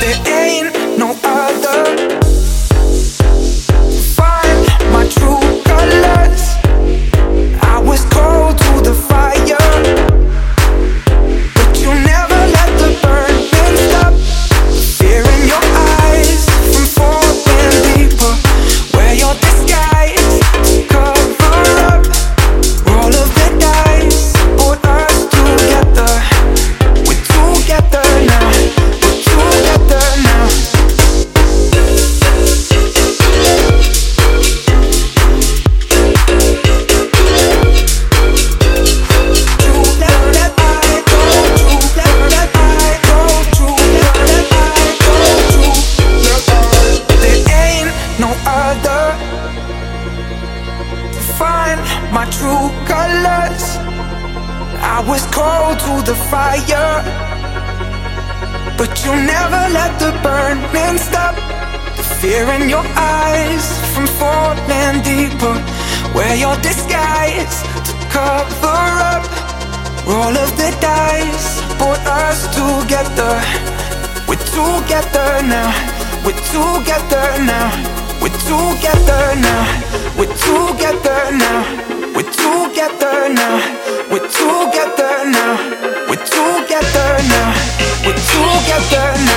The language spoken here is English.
There ain't no other. Find my true colors. I was cold to the fire, but you never let the burning stop. Fear in your eyes from falling deeper. Wear your disguise to cover up all of the dice. Put us together. We're together now. We're together now. My true colors. I was cold to the fire, but you never let the burning stop. The fear in your eyes from falling deeper. Wear your disguise to cover up roll of the dice. Put us together. We're together now. We're together now. We're together now. We're together now. We're together now. We're together now. We're together now. We're together now.